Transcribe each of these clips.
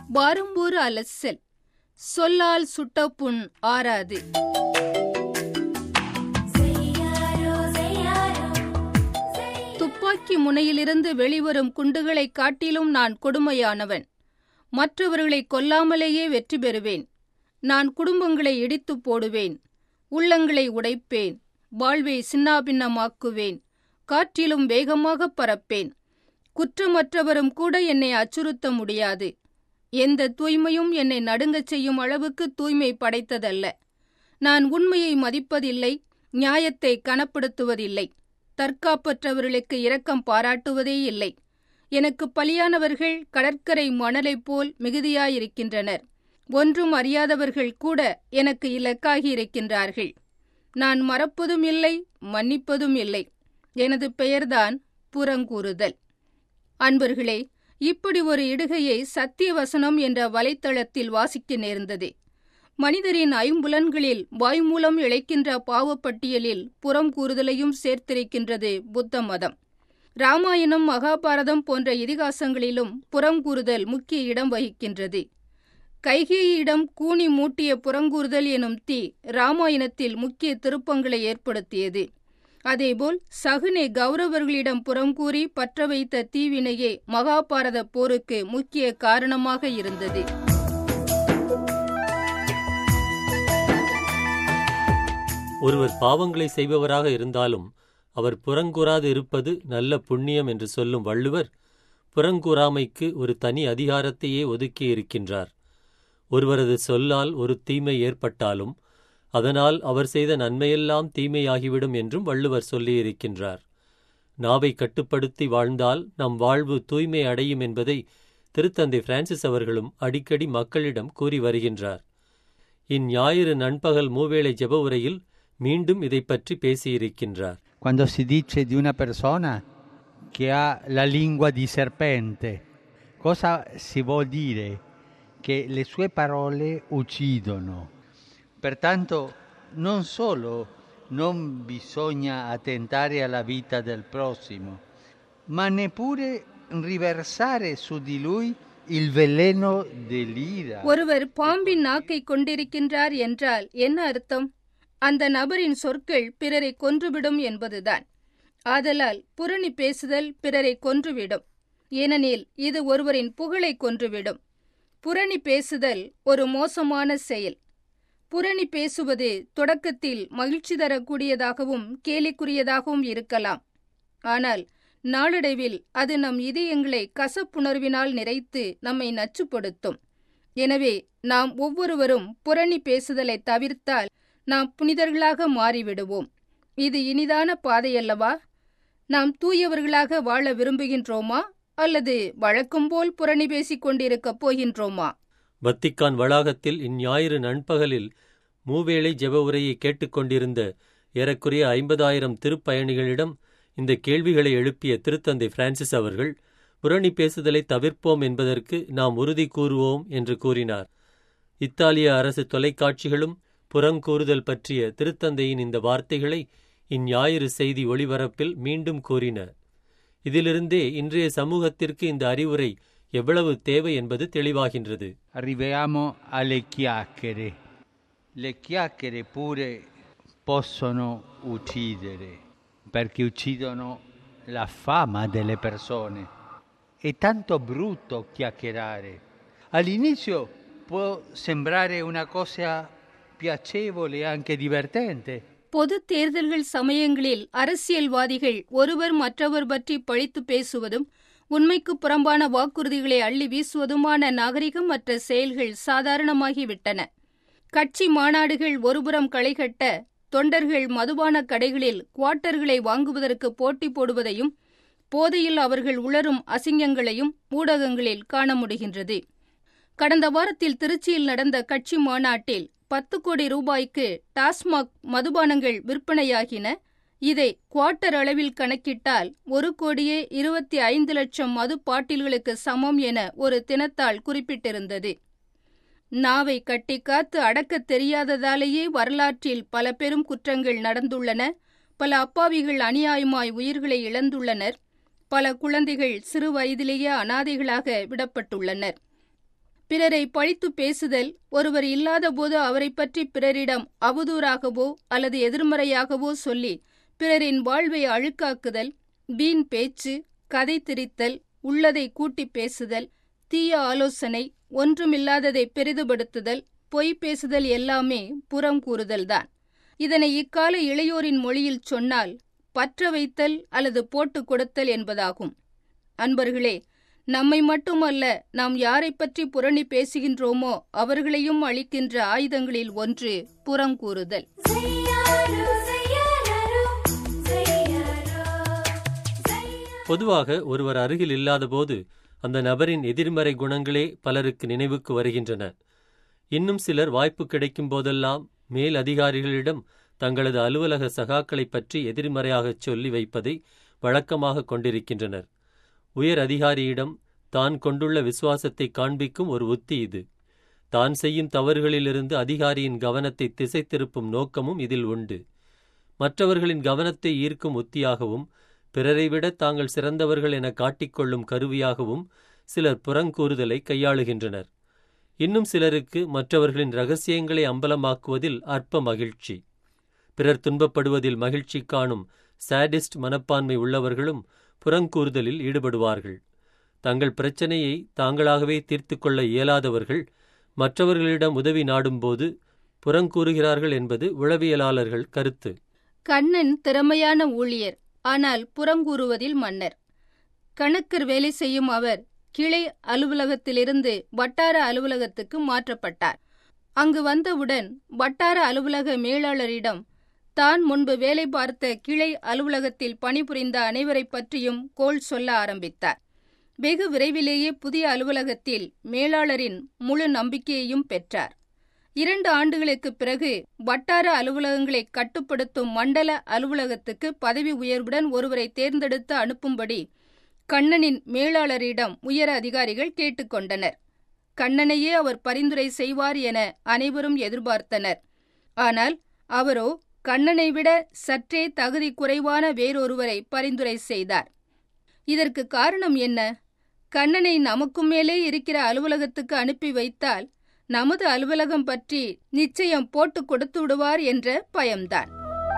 வாரம்பூர் அலசல், சொல்லால் சுட்ட புண் ஆறாது. துப்பாக்கி முனையிலிருந்து வெளிவரும் குண்டுகளைக் காட்டிலும் நான் கொடுமையானவன். மற்றவர்களை கொல்லாமலேயே வெற்றி பெறுவேன். நான் குடும்பங்களை இடித்துப் போடுவேன், உள்ளங்களை உடைப்பேன், வாழ்வை சின்னாபின்னமாக்குவேன், காற்றிலும் வேகமாகப் பறப்பேன். குற்றமற்றவரும் கூட என்னை அச்சுறுத்த முடியாது. எந்த தூய்மையும் என்னை நடுங்கச் செய்யும் அளவுக்கு தூய்மை படைத்ததல்ல. நான் உண்மையை மதிப்பதில்லை, நியாயத்தை கனப்படுத்துவதில்லை, தற்காப்பற்றவர்களுக்கு இரக்கம் பாராட்டுவதே இல்லை. எனக்கு பலியானவர்கள் கடற்கரை மணலைப் போல் மிகுதியாயிருக்கின்றனர். ஒன்றும் அறியாதவர்கள் கூட எனக்கு இலக்காகி இருக்கின்றார்கள். நான் மறப்பதும் இல்லை, மன்னிப்பதும் இல்லை. எனது பெயர்தான் புறங்கூறுதல். அன்பர்களே, இப்படி ஒரு இடுகையை சத்தியவசனம் என்ற வலைத்தளத்தில் வாசிக்க நேர்ந்தது. மனிதரின் ஐம்புலன்களில் வாய்மூலம் இழைக்கின்ற பாவப்பட்டியலில் புறம் கூறுதலையும் சேர்த்திருக்கின்றது புத்த மதம். இராமாயணம், மகாபாரதம் போன்ற இதிகாசங்களிலும் புறங்கூறுதல் முக்கிய இடம் வகிக்கின்றது. கைகேயியிடம் கூனி மூட்டிய புறங்கூறுதல் எனும் தீ இராமாயணத்தில் முக்கிய திருப்பங்களை ஏற்படுத்தியது. அதேபோல் சகுனே கௌரவர்களிடம் புறங்கூறி பற்ற வைத்த தீவினையே மகாபாரத போருக்கு முக்கிய காரணமாக இருந்தது. ஒருவர் பாவங்களை செய்பவராக இருந்தாலும் அவர் புறங்கூறாது இருப்பது நல்ல புண்ணியம் என்று சொல்லும் வள்ளுவர் புறங்கூறாமைக்கு ஒரு தனி அதிகாரத்தையே ஒதுக்கி இருக்கின்றார். ஒருவரது சொல்லால் ஒரு தீமை ஏற்பட்டாலும் அதனால் அவர் செய்த நன்மையெல்லாம் தீமையாகிவிடும் என்றும் வள்ளுவர் சொல்லியிருக்கின்றார். நாவை கட்டுப்படுத்தி வாழ்ந்தால் நம் வாழ்வு தூய்மை அடையும் என்பதை திருத்தந்தை பிரான்சிஸ் அவர்களும் அடிக்கடி மக்களிடம் கூறி வருகின்றார். இந்ஞாயிறு நண்பகல் மூவேளை ஜெப உரையில் மீண்டும் இதை பற்றி பேசியிருக்கின்றார். Quando si dice di una persona che ha la lingua di serpente, cosa si vuol dire? Che le sue parole uccidono. Pertanto non solo non bisogna attentare alla vita del prossimo, ma neppure riversare su di lui il veleno dell'ira. ஒருவர் பாம்பின் நாக்கை கொண்டிருக்கின்றார் என்றால் என்ன அர்த்தம்? அந்த நபரின் சொற்கள் பிறரை கொன்றுவிடும் என்பதுதான். ஆதலால் புரணி பேசுதல் பிறரை கொன்றுவிடும். ஏனெனில் இது ஒருவரின் புகழை கொன்றுவிடும். புரணி பேசுதல் ஒரு மோசமான செயல். புரணி பேசுவது தொடக்கத்தில் மகிழ்ச்சி தரக்கூடியதாகவும் கேலிக்குரியதாகவும் இருக்கலாம். ஆனால் நாளடைவில் அது நம் இதயங்களை கசப்புணர்வினால் நிறைத்து நம்மை நச்சுப்படுத்தும். எனவே நாம் ஒவ்வொருவரும் புரணி பேசுதலை தவிர்த்தால் நாம் புனிதர்களாக மாறிவிடுவோம். இது இனிதான பாதையல்லவா? நாம் தூயவர்களாக வாழ விரும்புகின்றோமா அல்லது வழக்கம்போல் புரணி பேசிக் கொண்டிருக்கப் போகின்றோமா? வத்திக்கான் வளாகத்தில் இந்ஞாயிறு நண்பகலில் மூவேளை ஜெப உரையை கேட்டுக்கொண்டிருந்த ஏறக்குறைய 50,000 திருப்பயணிகளிடம் இந்த கேள்விகளை எழுப்பிய திருத்தந்தை பிரான்சிஸ் அவர்கள் புரணி பேசுதலை தவிர்ப்போம் என்பதற்கு நாம் உறுதி கூறுவோம் என்று கூறினார். இத்தாலிய அரசு தொலைக்காட்சிகளும் புறங்கூறுதல் பற்றிய திருத்தந்தையின் இந்த வார்த்தைகளை இந்ஞாயிறு செய்தி ஒளிபரப்பில் மீண்டும் கூறின. இதிலிருந்தே இன்றைய சமூகத்திற்கு இந்த அறிவுரை எவ்வளவு தேவை என்பது தெளிவாகின்றது. Arriviamo alle chiacchiere. Le chiacchiere pure possono uccidere, perché uccidono la fama delle persone. È tanto brutto chiacchierare. All'inizio può sembrare una cosa piacevole, anche divertente. பொது தேர்தல்கள் சமயங்களில் அரசியல்வாதிகள் ஒருவர் மற்றவர் பற்றி பழித்து பேசுவதும் உண்மைக்கு புறம்பான வாக்குறுதிகளை அள்ளி வீசுவதுமான நாகரிகமற்ற செயல்கள் சாதாரணமாகிவிட்டன. கட்சி மாநாடுகள் ஒருபுறம் களைகட்ட, தொண்டர்கள் மதுபான கடைகளில் குவார்ட்டர்களை வாங்குவதற்கு போட்டி போடுவதையும் போதையில் அவர்கள் உளரும் அசிங்கங்களையும் ஊடகங்களில் காண முடிகின்றது. கடந்த வாரத்தில் திருச்சியில் நடந்த கட்சி மாநாட்டில் 10 கோடி ரூபாய்க்கு டாஸ்மாக் மதுபானங்கள் விற்பனையாகின. இதை குவார்ட்டர் அளவில் கணக்கிட்டால் 1,25,00,000 மது பாட்டில்களுக்கு சமம் என ஒரு தினத்தாள் குறிப்பிட்டிருந்தது. நாவை கட்டிக்காத்து அடக்கத் தெரியாததாலேயே வரலாற்றில் பல பெரும் குற்றங்கள் நடந்துள்ளன. பல அப்பாவிகள் அநியாயமாய் உயிர்களை இழந்துள்ளனர். பல குழந்தைகள் சிறு வயதிலேயே அனாதைகளாக விடப்பட்டுள்ளனர். பிறரை பழித்து பேசுதல், ஒருவர் இல்லாதபோது அவரை பற்றி பிறரிடம் அவதூறாகவோ அல்லது எதிர்மறையாகவோ சொல்லி பிறரின் வாழ்வை அழுக்காக்குதல், வீண் பேச்சு, கதை திரித்தல், உள்ளதை கூட்டி பேசுதல், தீய ஆலோசனை, ஒன்றுமில்லாததை பெரிதுபடுத்துதல், பொய் பேசுதல் எல்லாமே புறம் கூறுதல்தான். இதனை இக்கால இளையோரின் மொழியில் சொன்னால் பற்ற வைத்தல் அல்லது போட்டு கொடுத்தல் என்பதாகும். அன்பர்களே, நம்மை மட்டுமல்ல, நாம் யாரை பற்றி புரணி பேசுகின்றோமோ அவர்களையும் அழிக்கின்ற ஆயுதங்களில் ஒன்று புறங்கூறுதல். பொதுவாக ஒருவர் அருகில் இல்லாதபோது அந்த நபரின் எதிர்மறை குணங்களே பலருக்கு நினைவுக்கு வருகின்றன. இன்னும் சிலர் வாய்ப்பு கிடைக்கும் போதெல்லாம் மேல் அதிகாரிகளிடம் தங்களது அலுவலக சகாக்களை பற்றி எதிர்மறையாகச் சொல்லி வைப்பதை வழக்கமாக கொண்டிருக்கின்றனர். உயர் அதிகாரியிடம் தான் கொண்டுள்ள விசுவாசத்தை காண்பிக்கும் ஒரு உத்தி இது. தான் செய்யும் தவறுகளிலிருந்து அதிகாரியின் கவனத்தை திசை திருப்பும் நோக்கமும் இதில் உண்டு. மற்றவர்களின் கவனத்தை ஈர்க்கும் உத்தியாகவும் பிறரை விட தாங்கள் சிறந்தவர்கள் என காட்டிக்கொள்ளும் கருவியாகவும் சிலர் புறங்கூறுதலை கையாளுகின்றனர். இன்னும் சிலருக்கு மற்றவர்களின் இரகசியங்களை அம்பலமாக்குவதில் அற்ப மகிழ்ச்சி. பிறர் துன்பப்படுவதில் மகிழ்ச்சி காணும் சாடிஸ்ட் மனப்பான்மை உள்ளவர்களும் புறங்கூறுதலில் ஈடுபடுவார்கள். தங்கள் பிரச்சனையை தாங்களாகவே தீர்த்து கொள்ள இயலாதவர்கள் மற்றவர்களிடம் உதவி நாடும்போது புறங்கூறுகிறார்கள் என்பது உளவியலாளர்கள் கருத்து. கண்ணன் திறமையான ஊழியர், ஆனால் புறங்கூறுவதில் மன்னர். கணக்கர் வேலை செய்யும் அவர் கிளை அலுவலகத்திலிருந்து வட்டார அலுவலகத்துக்கு மாற்றப்பட்டார். அங்கு வந்தவுடன் வட்டார அலுவலக மேலாளரிடம் தான் முன்பு வேலை பார்த்த கிளை அலுவலகத்தில் பணிபுரிந்த அனைவரை பற்றியும் கோள் சொல்ல ஆரம்பித்தார். வெகு விரைவிலேயே புதிய அலுவலகத்தில் மேலாளரின் முழு நம்பிக்கையையும் பெற்றார். 2 ஆண்டுகளுக்குப் பிறகு வட்டார அலுவலகங்களை கட்டுப்படுத்தும் மண்டல அலுவலகத்துக்கு பதவி உயர்வுடன் ஒருவரை தேர்ந்தெடுத்து அனுப்பும்படி கண்ணனின் மேலாளரிடம் உயர் அதிகாரிகள் கேட்டுக்கொண்டனர். கண்ணனையே அவர் பரிந்துரை செய்வார் என அனைவரும் எதிர்பார்த்தனர். ஆனால் அவரோ கண்ணனை விட சற்றே தகுதி குறைவான வேறொருவரை பரிந்துரை செய்தார். இதற்கு காரணம் என்ன? கண்ணனை நமக்கு மேலே இருக்கிற அலுவலகத்துக்கு அனுப்பி வைத்தால் நமது அலுவலகம் பற்றி நிச்சயம் போட்டு கொடுத்து விடுவார் என்ற பயம்தான்.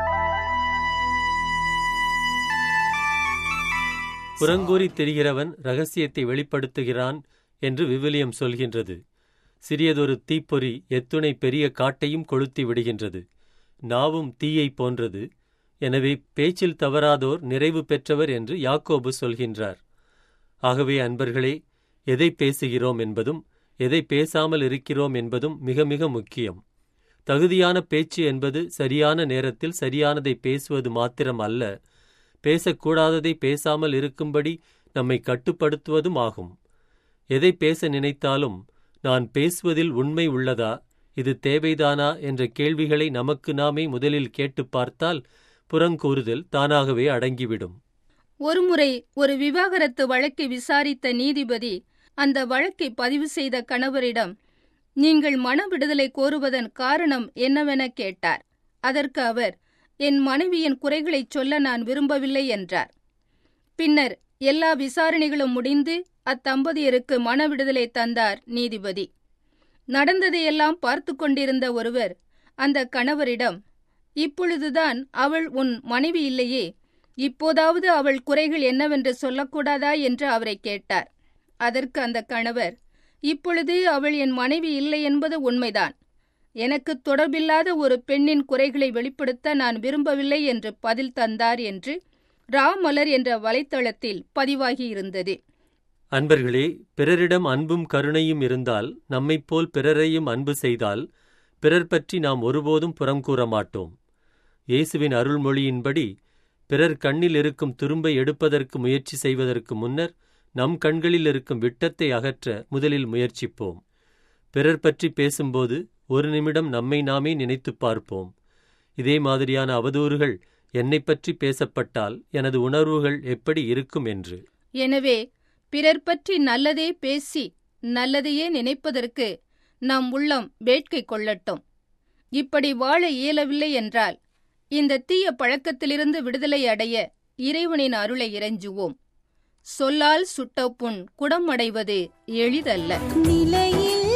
புறங்கூறி தெரிகிறவன் இரகசியத்தை வெளிப்படுத்துகிறான் என்று விவிலியம் சொல்கின்றது. சிறியதொரு தீப்பொறி எத்துணை பெரிய காட்டையும் கொளுத்தி விடுகின்றது. நாவும் தீயை போன்றது. எனவே பேச்சில் தவறாதோர் நிறைவு பெற்றவர் என்று யாக்கோபு சொல்கின்றார். ஆகவே அன்பர்களே, எதை பேசுகிறோம் என்பதும் எதை பேசாமல் இருக்கிறோம் என்பதும் மிக மிக முக்கியம். தகுதியான பேச்சு என்பது சரியான நேரத்தில் சரியானதை பேசுவது மாத்திரம் அல்ல, பேசக்கூடாததை பேசாமல் இருக்கும்படி நம்மை கட்டுப்படுத்துவதும் ஆகும். எதை பேச நினைத்தாலும் நான் பேசுவதில் உண்மை உள்ளதா, இது தேவைதானா என்ற கேள்விகளை நமக்கு நாமே முதலில் கேட்டு பார்த்தால் புறங்கூறுதல் தானாகவே அடங்கிவிடும். ஒருமுறை ஒரு விவாகரத்து வழக்கை விசாரித்த நீதிபதி அந்த வழக்கை பதிவு செய்த கணவரிடம், நீங்கள் மன விடுதலை கோருவதன் காரணம் என்னவென கேட்டார். அதற்கு அவர், என் மனைவியின் குறைகளைச் சொல்ல நான் விரும்பவில்லை என்றார். பின்னர் எல்லா விசாரணைகளும் முடிந்து அத்தம்பதியருக்கு மன விடுதலை தந்தார் நீதிபதி. நடந்ததையெல்லாம் பார்த்து கொண்டிருந்த ஒருவர் அந்த கணவரிடம், இப்பொழுதுதான் அவள் உன் மனைவி இல்லையே, இப்போதாவது அவள் குறைகள் என்னவென்று சொல்லக்கூடாதா என்று அவரை கேட்டார். அதற்கு அந்த கணவர், இப்பொழுது அவள் என் மனைவி இல்லை என்பது உண்மைதான். எனக்கு தொடர்பில்லாத ஒரு பெண்ணின் குறைகளை வெளிப்படுத்த நான் விரும்பவில்லை என்று பதில் தந்தார் என்று ராமலர் என்ற வலைத்தளத்தில் பதிவாகியிருந்தது. அன்பர்களே, பிறரிடம் அன்பும் கருணையும் இருந்தால், நம்மைப்போல் பிறரையும் அன்பு செய்தால், பிறர் பற்றி நாம் ஒருபோதும் புறங்கூற மாட்டோம். இயேசுவின் அருள்மொழியின்படி பிறர் கண்ணில் இருக்கும் துரும்பை எடுப்பதற்கு முயற்சி செய்வதற்கு முன்னர் நம் கண்களில் இருக்கும் விட்டத்தை அகற்ற முதலில் முயற்சிப்போம். பிறர் பற்றி பேசும்போது ஒரு நிமிடம் நம்மை நாமே நினைத்துப் பார்ப்போம். இதே மாதிரியான அவதூறுகள் என்னை பற்றி பேசப்பட்டால் எனது உணர்வுகள் எப்படி இருக்கும் என்று. எனவே பிறர் பற்றி நல்லதே பேசி நல்லதையே நினைப்பதற்கு நம் உள்ளம் வேட்கை கொள்ளட்டும். இப்படி வாழ இயலவில்லை என்றால் இந்த தீய பழக்கத்திலிருந்து விடுதலை அடைய இறைவனின் அருளை இறைஞ்சுவோம். சொல்லால் சுட்ட புண் குடம் அடைவது எளிதல்ல. நிலையில்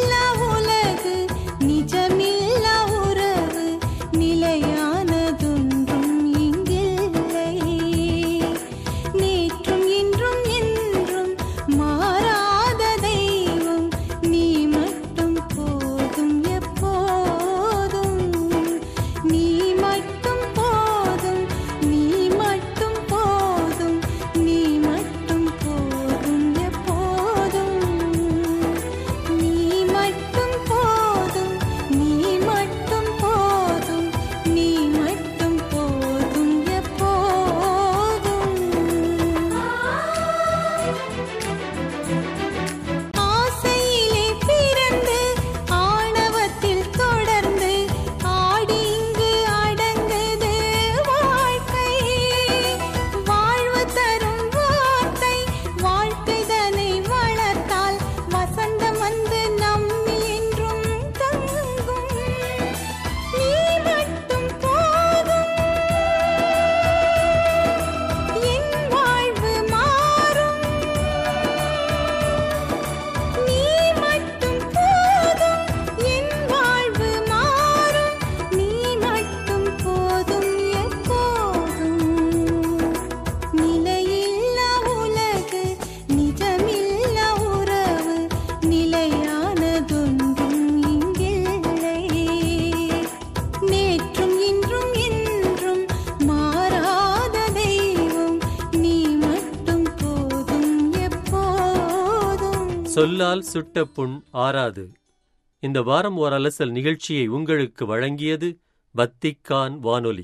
சொல்லால் சுட்ட புண் ஆறாது. இந்த வாரம் ஓர் அலசல் நிகழ்ச்சியை உங்களுக்கு வழங்கியது வத்திக்கான் வானொலி.